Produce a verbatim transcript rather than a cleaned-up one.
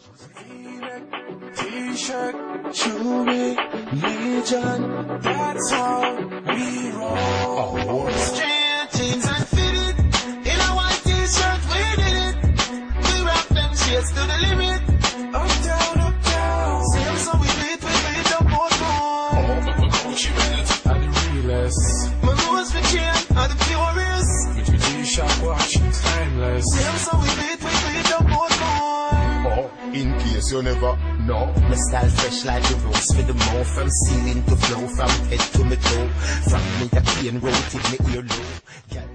T-shirt, Chewy, Legion, that's how we roll. Oh, straight jeans and fitted, in a white T-shirt we did it. We rock them shades to the limit. Up down, up down. Same so we beat, we beat up more more. Oh, but we're Gucci with and the realest. My nose for chain are the purest. With my G-Shock watch, timeless. Same so we beat, we beat up more more. Oh, in case you never know. My style fresh like the rose for the more. From ceiling to floor, from head to my toe. From me a cane road till me earlobe.